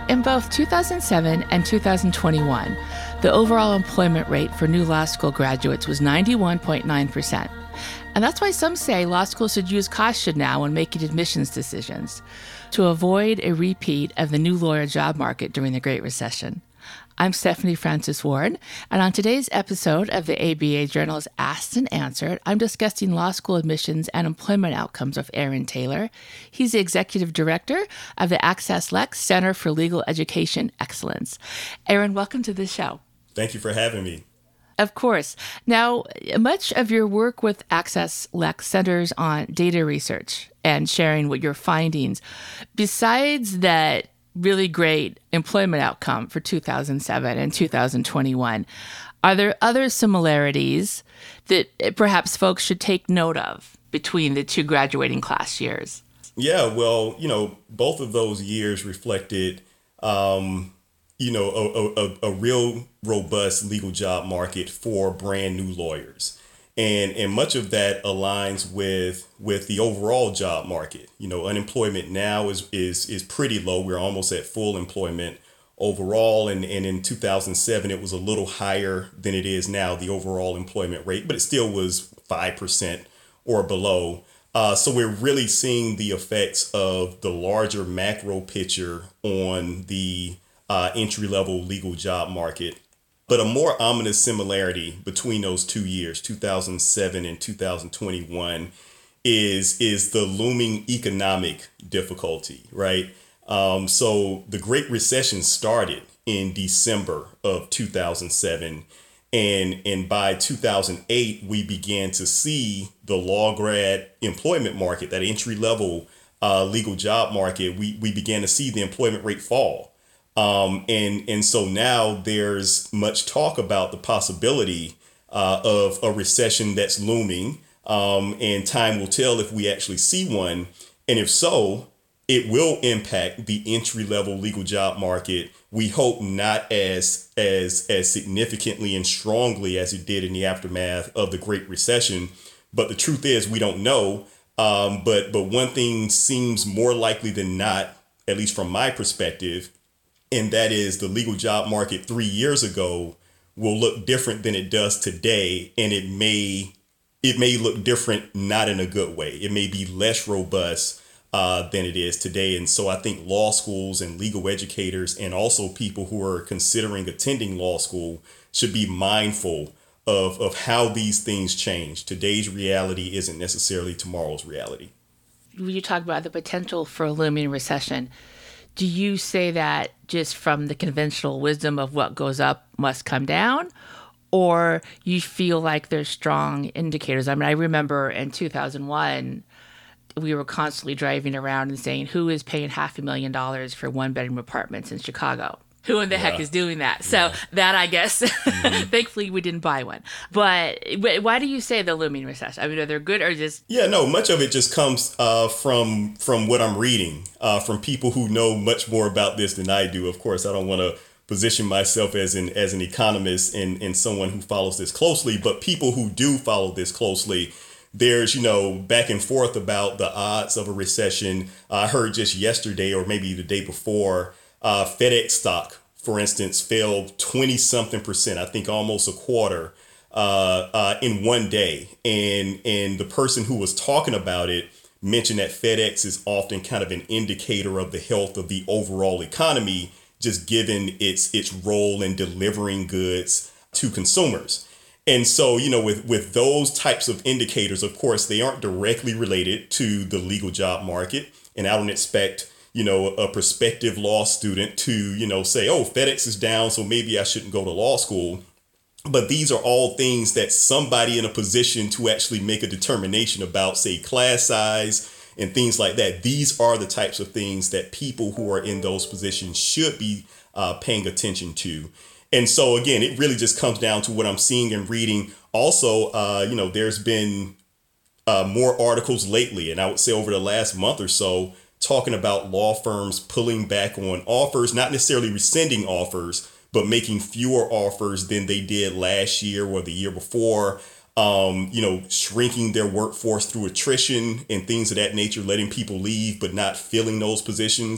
In both 2007 and 2021, the overall employment rate for new law school graduates was 91.9%. And that's why some say law schools should use caution now when making admissions decisions to avoid a repeat of the new lawyer job market during the Great Recession. I'm Stephanie Francis Ward, and on today's episode of the ABA Journal's Asked and Answered, I'm discussing law school admissions and employment outcomes with Aaron Taylor. He's the executive director of the Access Lex Center for Legal Education Excellence. Aaron, welcome to the show. Thank you for having me. Of course. Now, much of your work with Access Lex centers on data research and sharing what your findings. Besides that really great employment outcome for 2007 and 2021. Are there other similarities that perhaps folks should take note of between the two graduating class years? Yeah, well, both of those years reflected, a real robust legal job market for brand new lawyers. And much of that aligns with the overall job market. Unemployment now is pretty low. We're almost at full employment overall. And in 2007, it was a little higher than it is now, the overall employment rate, but it still was 5% or below. So we're really seeing the effects of the larger macro picture on the entry-level legal job market. But a more ominous similarity between those 2 years, 2007 and 2021, is the looming economic difficulty, right? So the Great Recession started in December of 2007. And by 2008, we began to see the law grad employment market, that entry level legal job market, we began to see the employment rate fall. And so now there's much talk about the possibility of a recession that's looming, and time will tell if we actually see one. And if so, it will impact the entry level legal job market. We hope not as significantly and strongly as it did in the aftermath of the Great Recession. But the truth is, we don't know. But one thing seems more likely than not, at least from my perspective, and that is the legal job market 3 years ago will look different than it does today. And it may look different, not in a good way. It may be less robust than it is today. And so I think law schools and legal educators and also people who are considering attending law school should be mindful of how these things change. Today's reality isn't necessarily tomorrow's reality. You talk about the potential for a looming recession. Do you say that just from the conventional wisdom of what goes up must come down, or you feel like there's strong indicators? I mean, I remember in 2001, we were constantly driving around and saying, who is paying $500,000 for one-bedroom apartments in Chicago? Who in the heck is doing that? So that, I guess, thankfully we didn't buy one. But why do you say the looming recession? I mean, are they good or just? Yeah, no, much of it just comes from what I'm reading, from people who know much more about this than I do. Of course, I don't want to position myself as an economist and someone who follows this closely, but people who do follow this closely, there's, back and forth about the odds of a recession. I heard just yesterday or maybe the day before, FedEx stock, for instance, fell 20-something%, I think almost a quarter in one day. And the person who was talking about it mentioned that FedEx is often kind of an indicator of the health of the overall economy, just given its role in delivering goods to consumers. And so, with those types of indicators, of course, they aren't directly related to the legal job market. And I don't expect a prospective law student to, say, oh, FedEx is down, so maybe I shouldn't go to law school. But these are all things that somebody in a position to actually make a determination about, say, class size and things like that. These are the types of things that people who are in those positions should be paying attention to. And so, again, it really just comes down to what I'm seeing and reading. Also, there's been more articles lately, and I would say over the last month or so, talking about law firms pulling back on offers, not necessarily rescinding offers, but making fewer offers than they did last year or the year before, shrinking their workforce through attrition and things of that nature, letting people leave, but not filling those positions.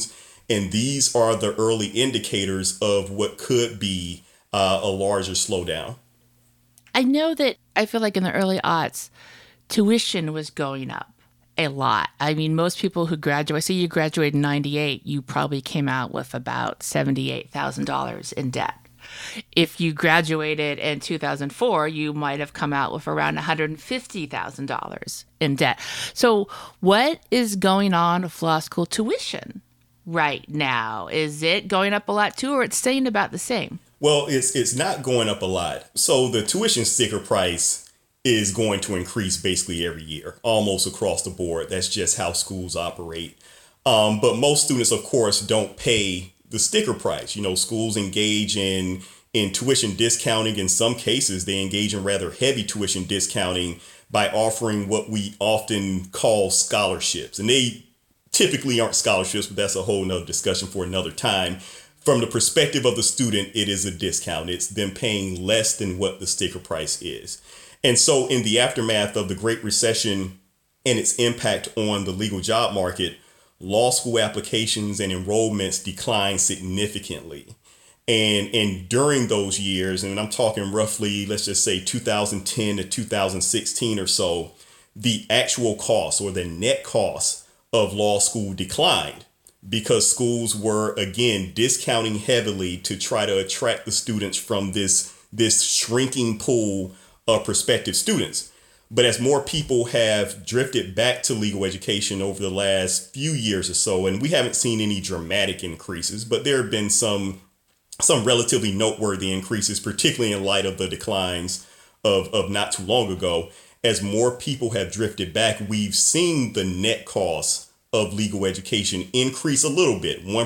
And these are the early indicators of what could be a larger slowdown. I know that I feel like in the early aughts, tuition was going up a lot. I mean, most people who graduate, say you graduated in 98, you probably came out with about $78,000 in debt. If you graduated in 2004, you might have come out with around $150,000 in debt. So what is going on with law school tuition right now? Is it going up a lot too, or it's staying about the same? Well, it's not going up a lot. So the tuition sticker price is going to increase basically every year, almost across the board. That's just how schools operate. But most students, of course, don't pay the sticker price. You know, schools engage in tuition discounting. In some cases, they engage in rather heavy tuition discounting by offering what we often call scholarships. And they typically aren't scholarships, but that's a whole nother discussion for another time. From the perspective of the student, it is a discount. It's them paying less than what the sticker price is. And so in the aftermath of the Great Recession and its impact on the legal job market, law school applications and enrollments declined significantly. And during those years, and I'm talking roughly, let's just say 2010 to 2016 or so, the actual cost or the net cost of law school declined, because schools were, again, discounting heavily to try to attract the students from this shrinking pool of prospective students. But as more people have drifted back to legal education over the last few years or so, and we haven't seen any dramatic increases, but there have been some relatively noteworthy increases, particularly in light of the declines of not too long ago. As more people have drifted back, we've seen the net cost of legal education increase a little bit, 1%,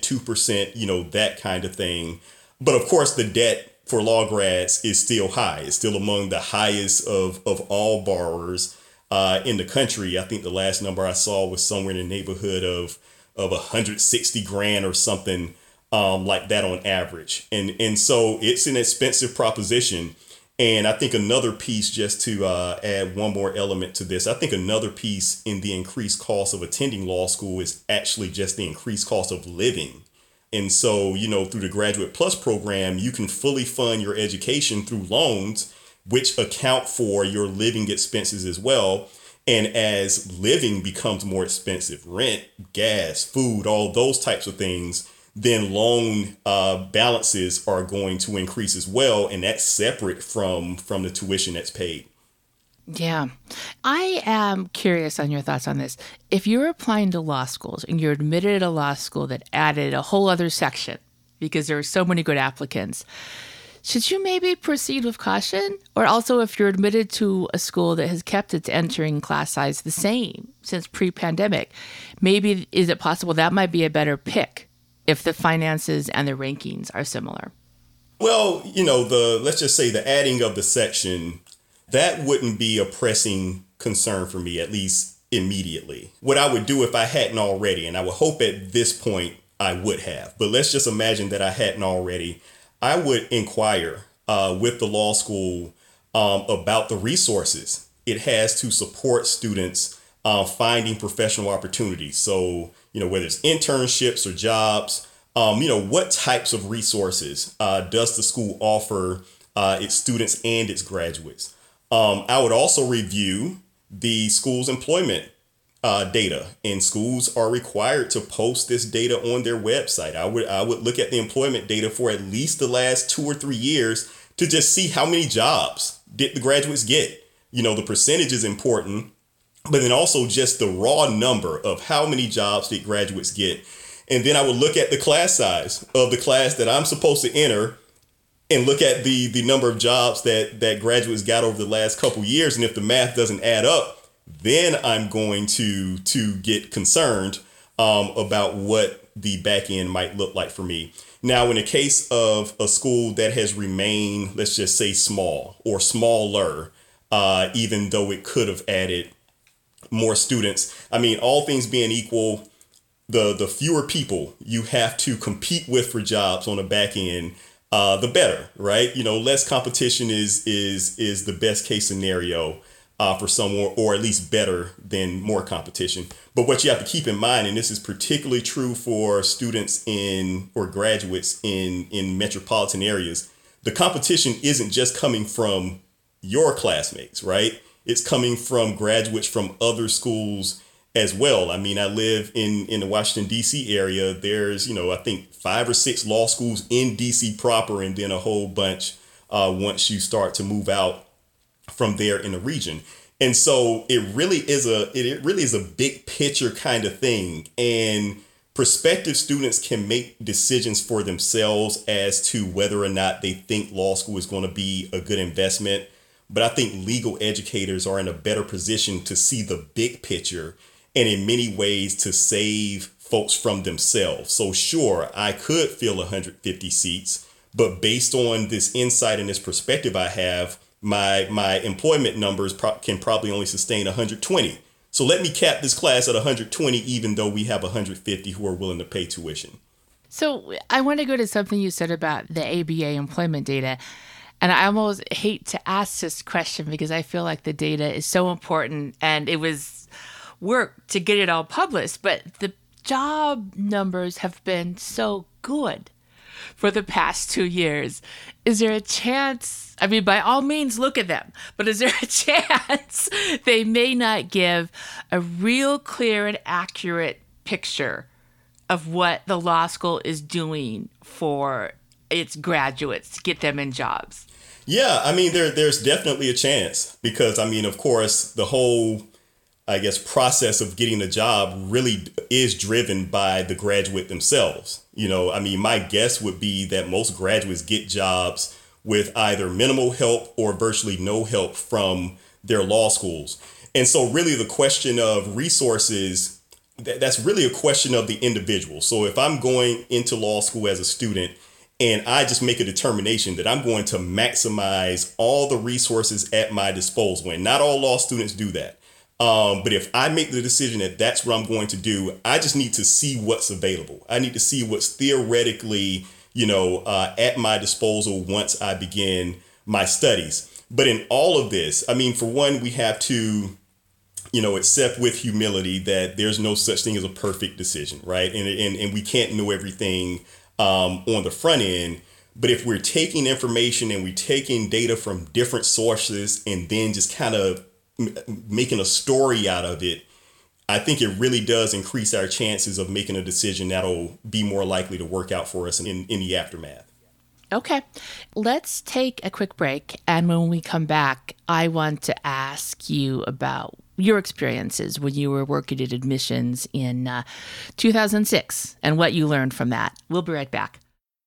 2%, that kind of thing. But of course, the debt for law grads is still high. It's still among the highest of all borrowers in the country. I think the last number I saw was somewhere in the neighborhood of 160 grand or something like that on average. And so it's an expensive proposition. And I think another piece, just to add one more element to this, I think another piece in the increased cost of attending law school is actually just the increased cost of living. And so, through the Graduate Plus program, you can fully fund your education through loans, which account for your living expenses as well. And as living becomes more expensive, rent, gas, food, all those types of things, then loan balances are going to increase as well. And that's separate from the tuition that's paid. Yeah. I am curious on your thoughts on this. If you're applying to law schools and you're admitted at a law school that added a whole other section because there are so many good applicants, should you maybe proceed with caution? Or also, if you're admitted to a school that has kept its entering class size the same since pre-pandemic, maybe is it possible that might be a better pick if the finances and the rankings are similar? Well, let's just say the adding of the section, that wouldn't be a pressing concern for me, at least immediately. What I would do if I hadn't already, and I would hope at this point I would have, but let's just imagine that I hadn't already, I would inquire with the law school about the resources it has to support students finding professional opportunities. So, whether it's internships or jobs, what types of resources does the school offer its students and its graduates? I would also review the school's employment data, and schools are required to post this data on their website. I would look at the employment data for at least the last 2 or 3 years to just see how many jobs did the graduates get. The percentage is important, but then also just the raw number of how many jobs did graduates get. And then I would look at the class size of the class that I'm supposed to enter and look at the number of jobs that graduates got over the last couple years. And if the math doesn't add up, then I'm going to get concerned about what the back end might look like for me. Now, in the case of a school that has remained, let's just say small or smaller, even though it could have added more students, I mean, all things being equal, the fewer people you have to compete with for jobs on the back end, the better, right? Less competition is the best case scenario. for someone, or at least better than more competition. But what you have to keep in mind, and this is particularly true for students or graduates in metropolitan areas, the competition isn't just coming from your classmates, right? It's coming from graduates from other schools as well. I mean, I live in the Washington, D.C. area. There's, I think 5 or 6 law schools in D.C. proper, and then a whole bunch once you start to move out from there in the region. And so it really is a big picture kind of thing. And prospective students can make decisions for themselves as to whether or not they think law school is going to be a good investment. But I think legal educators are in a better position to see the big picture and in many ways to save folks from themselves. So sure, I could fill 150 seats, but based on this insight and this perspective I have, my employment numbers can probably only sustain 120. So let me cap this class at 120, even though we have 150 who are willing to pay tuition. So I want to go to something you said about the ABA employment data. And I almost hate to ask this question because I feel like the data is so important and it was work to get it all published. But the job numbers have been so good for the past 2 years. Is there a chance, I mean, by all means, look at them, but is there a chance they may not give a real clear and accurate picture of what the law school is doing for its graduates to get them in jobs? Yeah, I mean, there's definitely a chance because, I mean, of course, the whole, I guess, process of getting a job really is driven by the graduate themselves. I mean, my guess would be that most graduates get jobs with either minimal help or virtually no help from their law schools. And so really the question of resources, that's really a question of the individual. So if I'm going into law school as a student and I just make a determination that I'm going to maximize all the resources at my disposal, and not all law students do that. But if I make the decision that that's what I'm going to do, I just need to see what's available. I need to see what's theoretically, at my disposal once I begin my studies. But in all of this, I mean, for one, we have to, accept with humility that there's no such thing as a perfect decision, right? And we can't know everything on the front end. But if we're taking information and we're taking data from different sources and then just kind of making a story out of it, I think it really does increase our chances of making a decision that'll be more likely to work out for us in the aftermath. Okay, let's take a quick break. And when we come back, I want to ask you about your experiences when you were working at admissions in 2006 and what you learned from that. We'll be right back.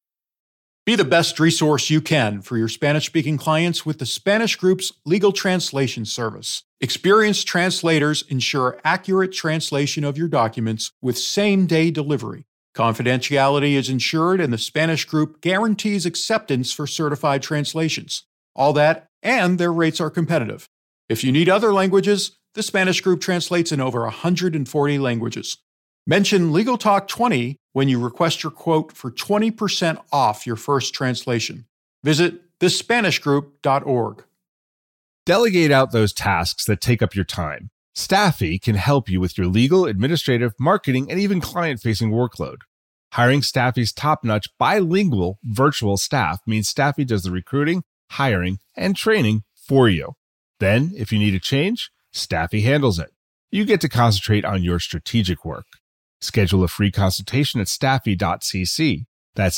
Be the best resource you can for your Spanish-speaking clients with the Spanish Group's legal translation service. Experienced translators ensure accurate translation of your documents with same-day delivery. Confidentiality is ensured, and the Spanish Group guarantees acceptance for certified translations. All that, and their rates are competitive. If you need other languages, the Spanish Group translates in over 140 languages. Mention Legal Talk 20 when you request your quote for 20% off your first translation. Visit thespanishgroup.org. Delegate out those tasks that take up your time. Staffy can help you with your legal, administrative, marketing, and even client-facing workload. Hiring Staffy's top-notch bilingual virtual staff means Staffy does the recruiting, hiring, and training for you. Then, if you need a change, Staffy handles it. You get to concentrate on your strategic work. Schedule a free consultation at staffy.cc. That's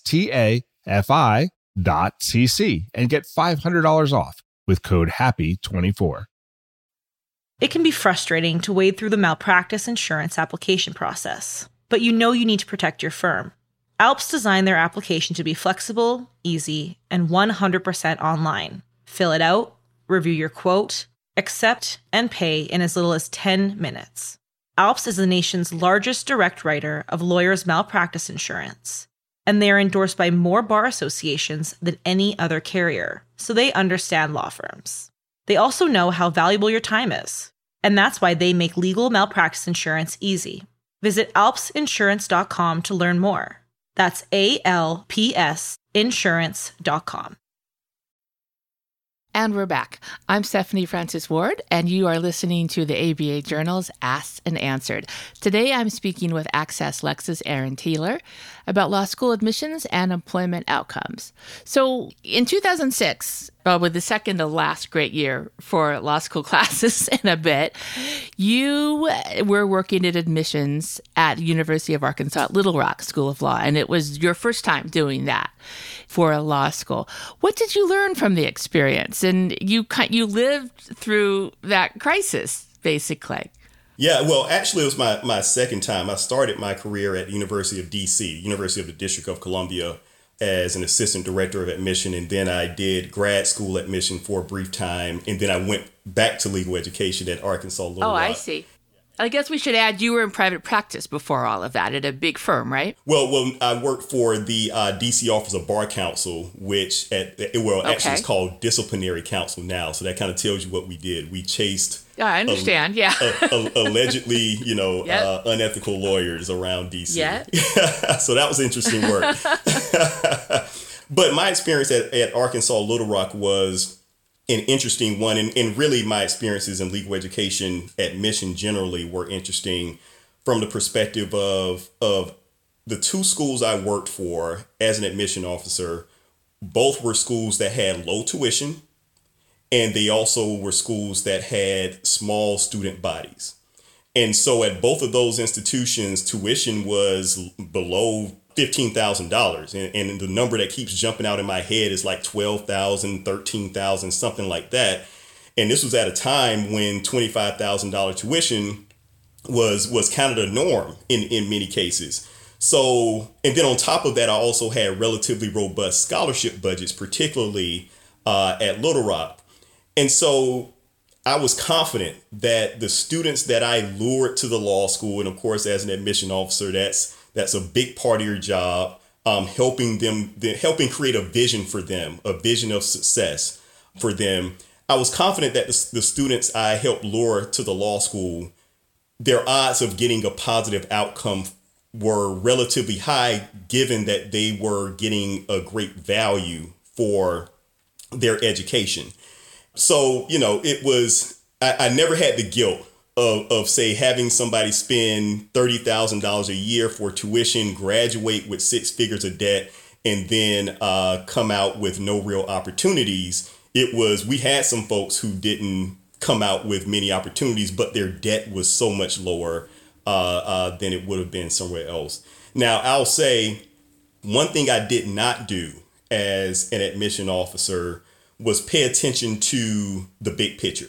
STAFI.cc and get $500 off with code HAPPY24. It can be frustrating to wade through the malpractice insurance application process, but you know you need to protect your firm. ALPS designed their application to be flexible, easy, and 100% online. Fill it out, review your quote, accept, and pay in as little as 10 minutes. ALPS is the nation's largest direct writer of lawyers' malpractice insurance, and they are endorsed by more bar associations than any other carrier, so they understand law firms. They also know how valuable your time is, and that's why they make legal malpractice insurance easy. Visit alpsinsurance.com to learn more. That's ALPS insurance.com. And we're back. I'm Stephanie Francis Ward, and you are listening to the ABA Journal's Asked and Answered. Today, I'm speaking with Access Lex's Aaron Taylor about law school admissions and employment outcomes. So in 2006, with the second to last great year for law school classes in a bit, you were working at admissions at the University of Arkansas at Little Rock School of Law, and it was your first time doing that for a law school. What did you learn from the experience? And you lived through that crisis, basically. Yeah, well, actually, it was my second time. I started my career at the University of D.C., University of the District of Columbia, as an assistant director of admission. And then I did grad school admission for a brief time. And then I went back to legal education at Arkansas Little Rock. I see. I guess we should add you were in private practice before all of that at a big firm, right? Well, I worked for the D.C. Office of Bar Counsel, which actually it's called Disciplinary Counsel now. So that kind of tells you what we did. We chased. Yeah, I understand. Allegedly, unethical lawyers around D.C. Yeah. So that was interesting work. But my experience at Arkansas Little Rock was an interesting one. And really my experiences in legal education admission generally were interesting from the perspective of the two schools I worked for as an admission officer. Both were schools that had low tuition, and they also were schools that had small student bodies. And so at both of those institutions, tuition was below $15,000. And the number that keeps jumping out in my head is like $12,000, $13,000, something like that. And this was at a time when $25,000 tuition was kind of the norm in many cases. So, and then on top of that, I also had relatively robust scholarship budgets, particularly at Little Rock. And so I was confident that the students that I lured to the law school, and of course, as an admission officer, that's a big part of your job, helping create a vision for them, a vision of success for them. I was confident that the students I helped lure to the law school, their odds of getting a positive outcome were relatively high, given that they were getting a great value for their education. So, it was, I never had the guilt of say, having somebody spend $30,000 a year for tuition, graduate with 6 figures of debt, and then come out with no real opportunities. We had some folks who didn't come out with many opportunities, but their debt was so much lower than it would have been somewhere else. Now, I'll say one thing I did not do as an admission officer was pay attention to the big picture.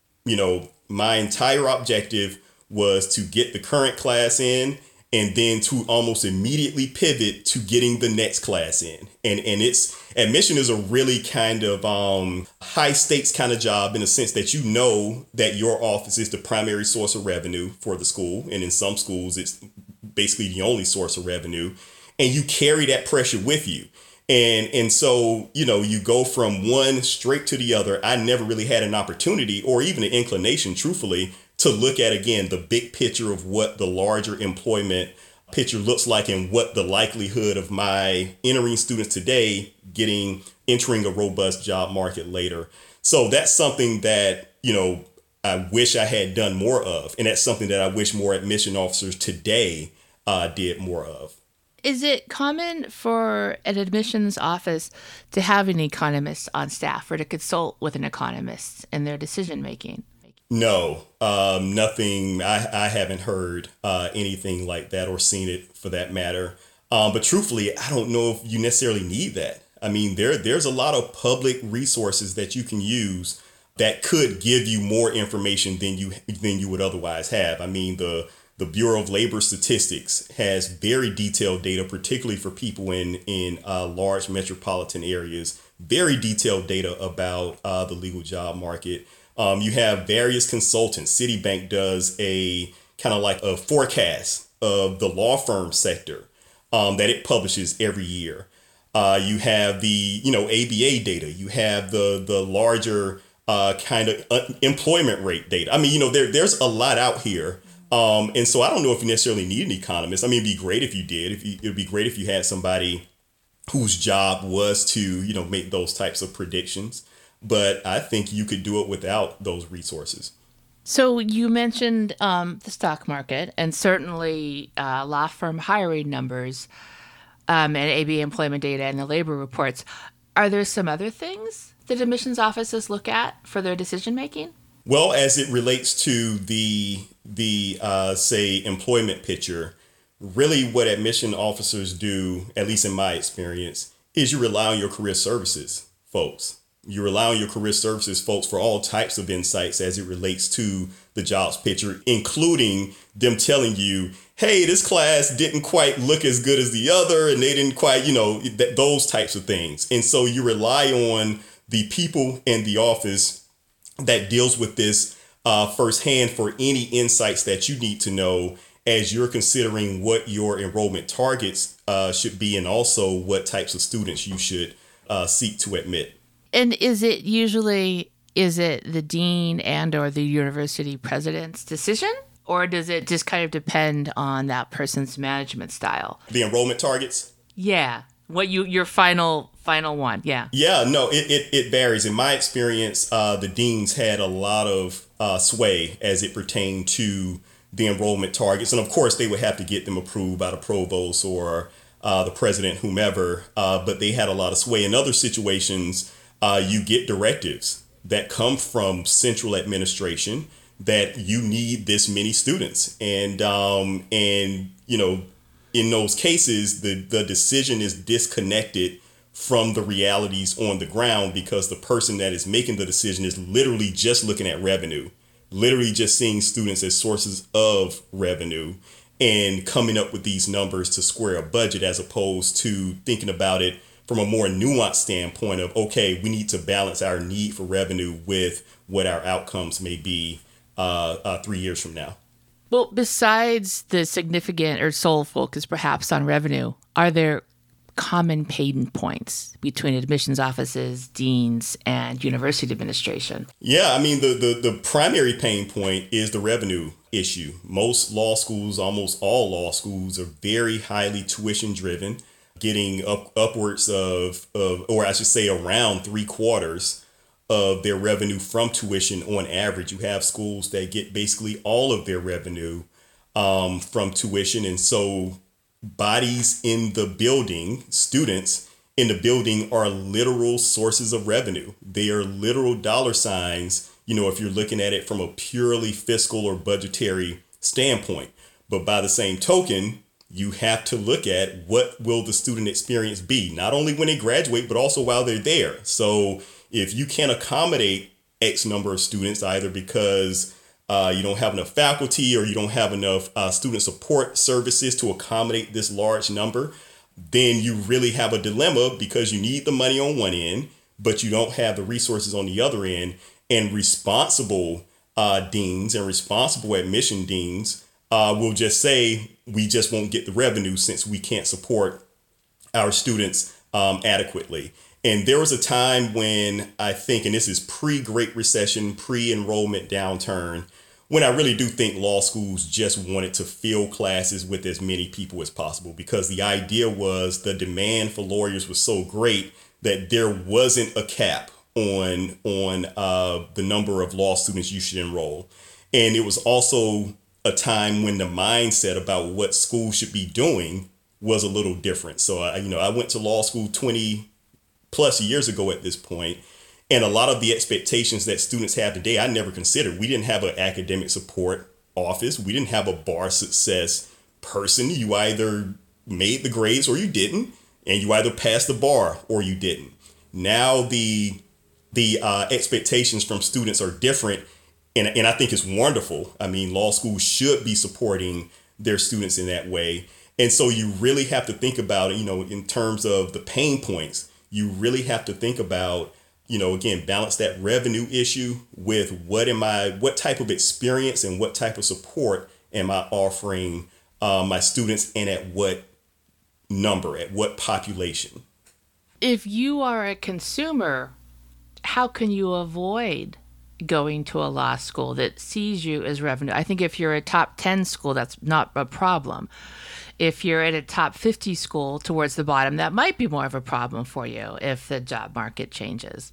My entire objective was to get the current class in and then to almost immediately pivot to getting the next class in. And admission is a really kind of high stakes kind of job in the sense that that your office is the primary source of revenue for the school. And in some schools, it's basically the only source of revenue. And you carry that pressure with you. And so, you go from one straight to the other. I never really had an opportunity or even an inclination, truthfully, to look at, again, the big picture of what the larger employment picture looks like and what the likelihood of my entering students today entering a robust job market later. So that's something that, I wish I had done more of. And that's something that I wish more admission officers today did more of. Is it common for an admissions office to have an economist on staff or to consult with an economist in their decision making? No, nothing. I haven't heard anything like that or seen it for that matter. But truthfully, I don't know if you necessarily need that. I mean, there's a lot of public resources that you can use that could give you more information than you would otherwise have. I mean, the Bureau of Labor Statistics has very detailed data, particularly for people in large metropolitan areas, very detailed data about the legal job market. You have various consultants. Citibank does a kind of like a forecast of the law firm sector that it publishes every year. You have the ABA data. You have the larger kind of employment rate data. I mean, there's a lot out here. And so I don't know if you necessarily need an economist. I mean, it'd be great if you did. It'd be great if you had somebody whose job was to, make those types of predictions. but I think you could do it without those resources. So you mentioned the stock market, and certainly law firm hiring numbers and ABA employment data and the labor reports. Are there some other things that admissions offices look at for their decision making? Well, as it relates to the say employment picture, really what admission officers do, at least in my experience, is you rely on your career services folks. You rely on your career services folks for all types of insights as it relates to the jobs picture, including them telling you, hey, this class didn't quite look as good as the other, and they didn't quite, those types of things. And so you rely on the people in the office that deals with this firsthand for any insights that you need to know as you're considering what your enrollment targets should be, and also what types of students you should seek to admit. And is it the dean and or the university president's decision? Or does it just kind of depend on that person's management style? The enrollment targets? Yeah. What your final one, yeah. Yeah, no, it varies. In my experience, the deans had a lot of sway as it pertained to the enrollment targets. And of course, they would have to get them approved by the provost or the president, whomever. But they had a lot of sway. In other situations, you get directives that come from central administration that you need this many students. And in those cases, the decision is disconnected from the realities on the ground, because the person that is making the decision is literally just looking at revenue, literally just seeing students as sources of revenue and coming up with these numbers to square a budget, as opposed to thinking about it from a more nuanced standpoint of, okay, we need to balance our need for revenue with what our outcomes may be 3 years from now. Well, besides the significant or sole focus perhaps on revenue, are there common pain points between admissions offices, deans, and university administration? Yeah, I mean, the primary pain point is the revenue issue. Most law schools, almost all law schools, are very highly tuition driven, getting upwards of, or I should say around 3/4 of their revenue from tuition on average. You have schools that get basically all of their revenue from tuition. And so bodies in the building, students in the building, are literal sources of revenue. They are literal dollar signs, if you're looking at it from a purely fiscal or budgetary standpoint. But by the same token, you have to look at what will the student experience be, not only when they graduate, but also while they're there. So if you can't accommodate X number of students, either because you don't have enough faculty or you don't have enough student support services to accommodate this large number, then you really have a dilemma, because you need the money on one end, but you don't have the resources on the other end. And responsible deans and responsible admission deans will just say, we just won't get the revenue since we can't support our students adequately. And there was a time when I think, and this is pre-Great Recession, pre-enrollment downturn, when I really do think law schools just wanted to fill classes with as many people as possible, because the idea was the demand for lawyers was so great that there wasn't a cap on the number of law students you should enroll. And it was also a time when the mindset about what schools should be doing was a little different. So, I went to law school 20 plus years ago at this point, and a lot of the expectations that students have today, I never considered. We didn't have an academic support office. We didn't have a bar success person. You either made the grades or you didn't, and you either passed the bar or you didn't. Now the expectations from students are different, and I think it's wonderful. I mean, law schools should be supporting their students in that way. And so you really have to think about it, in terms of the pain points. You really have to think about, again, balance that revenue issue with what type of experience and what type of support am I offering my students, and at what number, at what population. If you are a consumer, how can you avoid going to a law school that sees you as revenue? I think if you're a top 10 school, that's not a problem. If you're at a top 50 school towards the bottom, that might be more of a problem for you if the job market changes.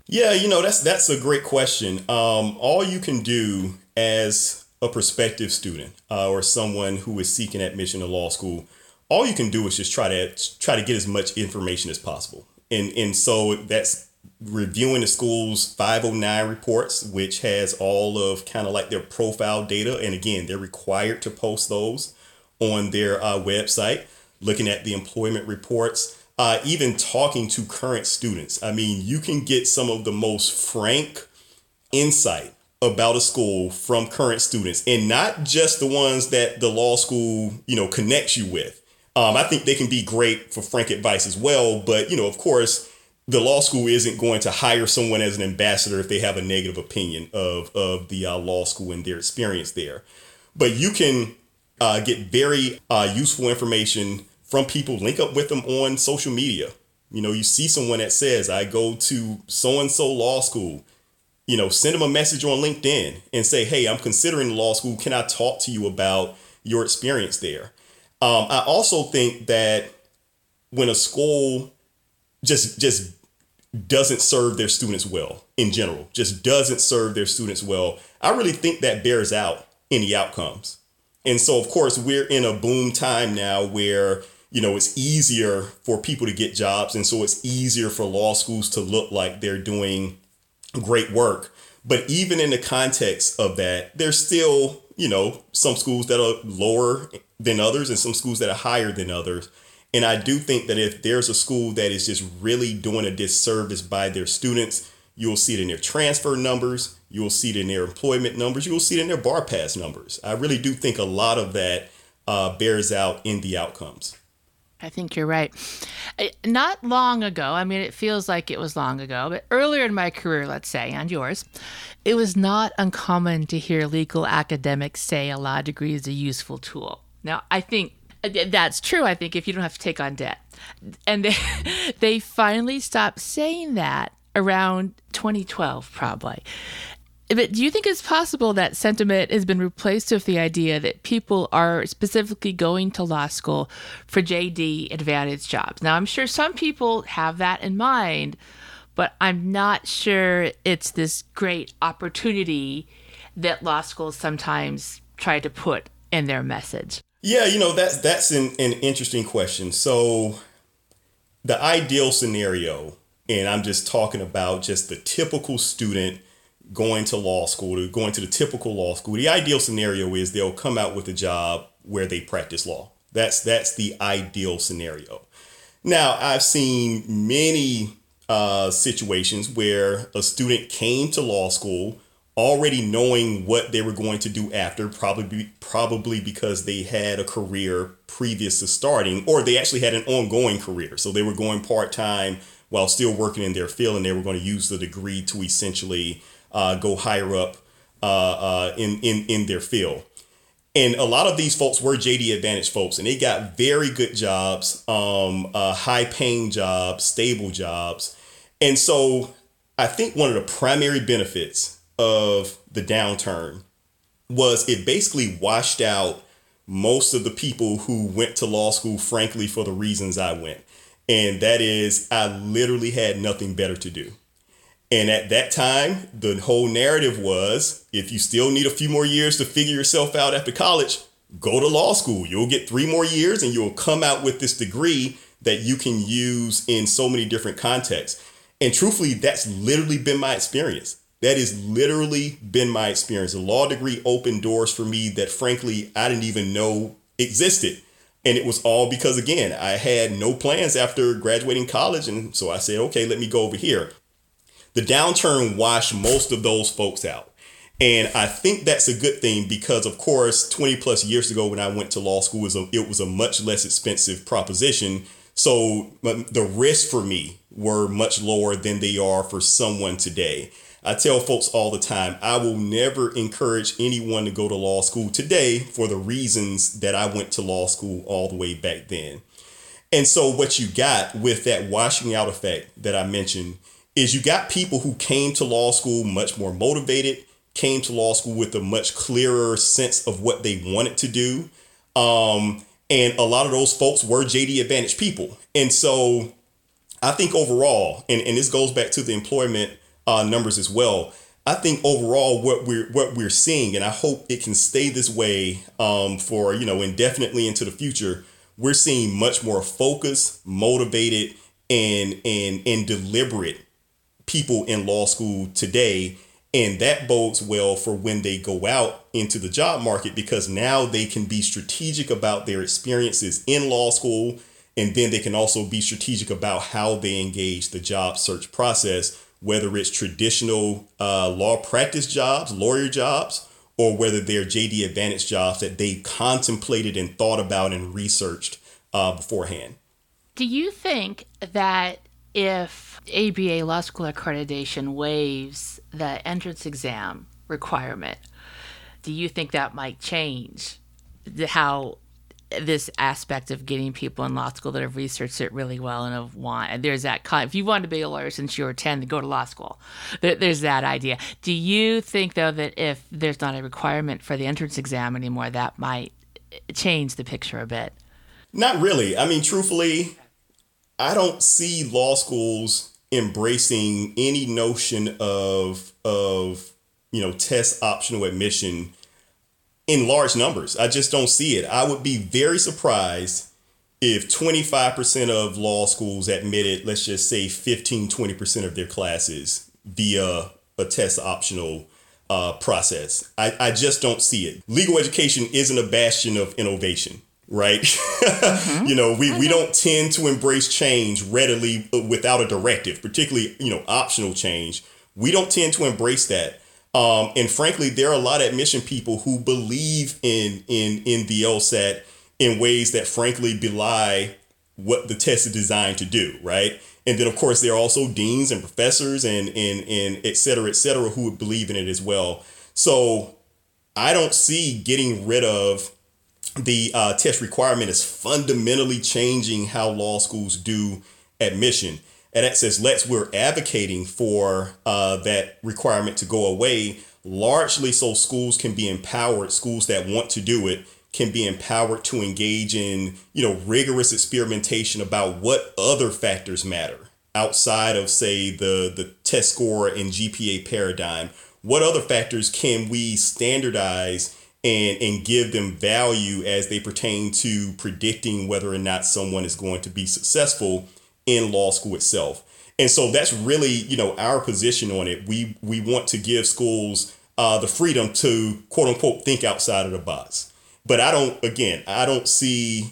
Yeah, that's a great question. All you can do as a prospective student or someone who is seeking admission to law school, all you can do is just try to get as much information as possible. And so that's reviewing the school's 509 reports, which has all of kind of like their profile data. And again, they're required to post those on their website, looking at the employment reports. Even talking to current students. I mean, you can get some of the most frank insight about a school from current students, and not just the ones that the law school, connects you with. I think they can be great for frank advice as well. But, of course, the law school isn't going to hire someone as an ambassador if they have a negative opinion of the law school and their experience there. But you can get very useful information from people, link up with them on social media. You see someone that says, I go to so-and-so law school, send them a message on LinkedIn and say, hey, I'm considering law school. Can I talk to you about your experience there? I also think that when a school just doesn't serve their students well in general, just doesn't serve their students well, I really think that bears out in the outcomes. And so, of course, we're in a boom time now where it's easier for people to get jobs. And so it's easier for law schools to look like they're doing great work. But even in the context of that, there's still, some schools that are lower than others and some schools that are higher than others. And I do think that if there's a school that is just really doing a disservice by their students, you'll see it in their transfer numbers. You'll see it in their employment numbers. You'll see it in their bar pass numbers. I really do think a lot of that bears out in the outcomes. I think you're right. Not long ago, I mean, it feels like it was long ago, but earlier in my career, let's say, and yours, it was not uncommon to hear legal academics say a law degree is a useful tool. Now, I think that's true. I think if you don't have to take on debt. And they finally stopped saying that around 2012, probably. But do you think it's possible that sentiment has been replaced with the idea that people are specifically going to law school for JD advantage jobs? Now, I'm sure some people have that in mind, but I'm not sure it's this great opportunity that law schools sometimes try to put in their message. Yeah, that's an interesting question. So the ideal scenario, and I'm just talking about just the typical student going to law school, or going to the typical law school, the ideal scenario is they'll come out with a job where they practice law. That's the ideal scenario. Now, I've seen many situations where a student came to law school already knowing what they were going to do after, probably because they had a career previous to starting, or they actually had an ongoing career. So they were going part-time while still working in their field, and they were going to use the degree to essentially go higher up in their field. And a lot of these folks were JD Advantage folks, and they got very good jobs, high paying jobs, stable jobs. And so I think one of the primary benefits of the downturn was it basically washed out most of the people who went to law school, frankly, for the reasons I went. And that is, I literally had nothing better to do. And at that time, the whole narrative was, if you still need a few more years to figure yourself out after college, go to law school. You'll get 3 more years and you'll come out with this degree that you can use in so many different contexts. And truthfully, that's literally been my experience. That has literally been my experience. A law degree opened doors for me that, frankly, I didn't even know existed. And it was all because, again, I had no plans after graduating college. And so I said, okay, let me go over here. The downturn washed most of those folks out. And I think that's a good thing because, of course, 20 plus years ago when I went to law school, it was a much less expensive proposition. So the risks for me were much lower than they are for someone today. I tell folks all the time, I will never encourage anyone to go to law school today for the reasons that I went to law school all the way back then. And so what you got with that washing out effect that I mentioned is you got people who came to law school much more motivated, came to law school with a much clearer sense of what they wanted to do. And a lot of those folks were JD Advantage people. And so I think overall, and this goes back to the employment numbers as well. I think overall what we're seeing, and I hope it can stay this way for indefinitely into the future, we're seeing much more focused, motivated, and deliberate people in law school today. And that bodes well for when they go out into the job market, because now they can be strategic about their experiences in law school. And then they can also be strategic about how they engage the job search process, whether it's traditional law practice jobs, lawyer jobs, or whether they're JD Advantage jobs that they contemplated and thought about and researched beforehand. Do you think that if ABA Law School Accreditation waives the entrance exam requirement, do you think that might change how this aspect of getting people in law school that have researched it really well and there's that if you want to be a lawyer since you were 10 to go to law school, there's that idea. Do you think though that if there's not a requirement for the entrance exam anymore, that might change the picture a bit? Not really. I mean, truthfully, I don't see law schools embracing any notion of test optional admission in large numbers. I just don't see it. I would be very surprised if 25% of law schools admitted, let's just say 15-20% of their classes via a test optional process. I just don't see it. Legal education isn't a bastion of innovation, right? Mm-hmm. We don't tend to embrace change readily without a directive, particularly, optional change. We don't tend to embrace that. And frankly, there are a lot of admission people who believe in the LSAT in ways that frankly belie what the test is designed to do, right? And then, of course, there are also deans and professors and et cetera, who would believe in it as well. So I don't see getting rid of the test requirement as fundamentally changing how law schools do admission. At Access Lex, we're advocating for that requirement to go away, largely so schools can be empowered. Schools that want to do it can be empowered to engage in, rigorous experimentation about what other factors matter outside of, say, the test score and GPA paradigm. What other factors can we standardize and give them value as they pertain to predicting whether or not someone is going to be successful in law school itself? And so that's really, our position on it. We want to give schools the freedom to, quote unquote, think outside of the box. But I don't see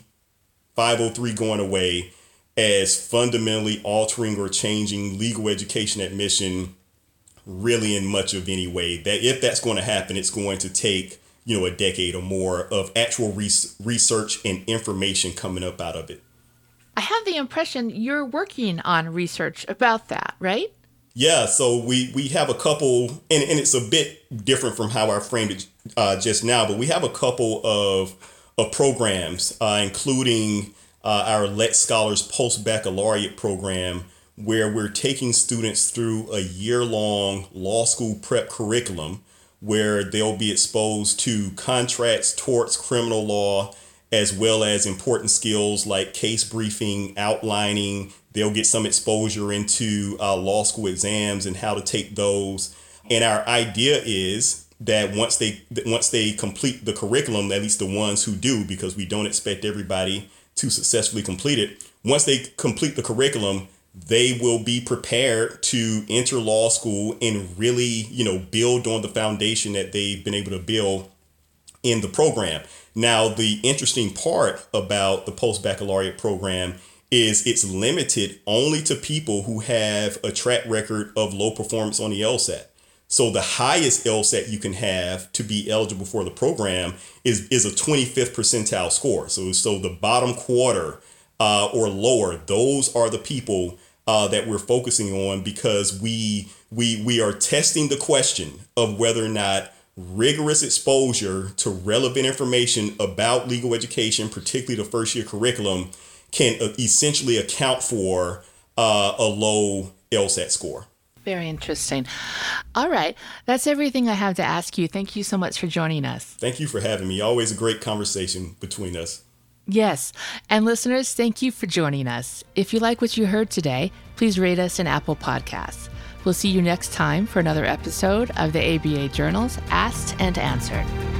503 going away as fundamentally altering or changing legal education admission really in much of any way. That if that's going to happen, it's going to take, a decade or more of actual research and information coming up out of it. I have the impression you're working on research about that, right? Yeah, so we have a couple, and it's a bit different from how I framed it just now, but we have a couple of programs, including our Lex Scholars Post-Baccalaureate program, where we're taking students through a year-long law school prep curriculum where they'll be exposed to contracts, torts, criminal law, as well as important skills like case briefing, outlining. They'll get some exposure into law school exams and how to take those. And our idea is that once they complete the curriculum, at least the ones who do, because we don't expect everybody to successfully complete it, once they complete the curriculum, they will be prepared to enter law school and really, build on the foundation that they've been able to build in the program. Now, the interesting part about the post-baccalaureate program is it's limited only to people who have a track record of low performance on the LSAT. So the highest LSAT you can have to be eligible for the program is a 25th percentile score. So the bottom quarter or lower, those are the people that we're focusing on, because we are testing the question of whether or not rigorous exposure to relevant information about legal education, particularly the first year curriculum, can essentially account for a low LSAT score. Very interesting. All right. That's everything I have to ask you. Thank you so much for joining us. Thank you for having me. Always a great conversation between us. Yes. And listeners, thank you for joining us. If you like what you heard today, please rate us in Apple Podcasts. We'll see you next time for another episode of the ABA Journal's Asked and Answered.